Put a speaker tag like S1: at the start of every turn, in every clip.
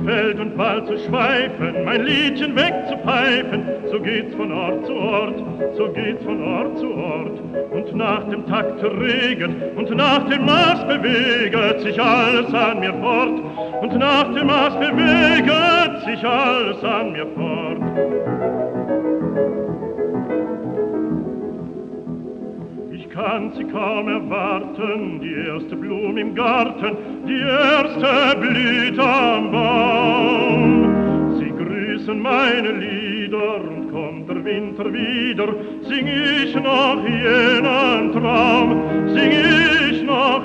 S1: Feld und Wald zu schweifen, mein Liedchen wegzupfeifen, so geht's von Ort zu Ort, so geht's von Ort zu Ort. Und nach dem Takt reget und nach dem Maß beweget sich alles an mir fort, und nach dem Maß beweget sich alles an mir fort. Ich kann sie kaum erwarten, die erste Blume im Garten, die erste Blüte am Baum. Sie grüßen meine Lieder und kommt der Winter wieder, sing ich noch jenen Traum, sing ich noch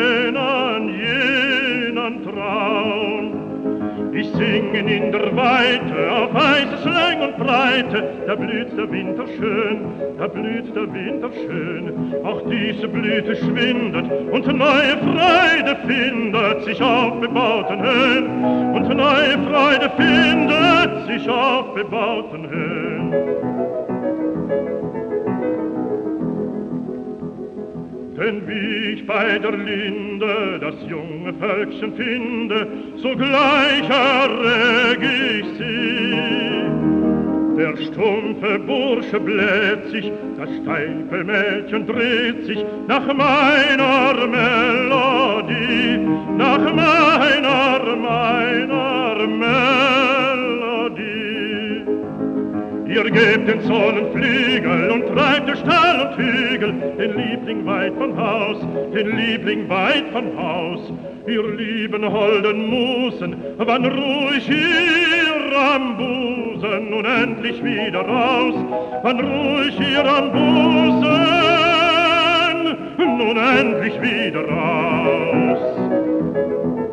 S1: jenen Traum. Ich singe in der Weite, auf weißes Lang und Breite, da blüht der Winter schön, da blüht der Winter schön. Auch diese Blüte schwindet und neue Freude findet sich auf bebauten Höhen, und neue Freude findet sich auf bebauten Höhen. Denn wie ich bei der Linde das junge Völkchen finde, sogleich erreg ich sie. Der stumpfe Bursche bläht sich, das steife Mädchen dreht sich nach meiner Melodie, nach meiner Melodie. Ihr gebt den Sonnen Flügel und treibt durch Tal und Hügel den Liebling weit von Haus, den Liebling weit von Haus. Ihr lieben holden Musen, wann ruhig ihr am Busen, nun endlich wieder raus, wann ruhig ihr am Busen, nun endlich wieder raus.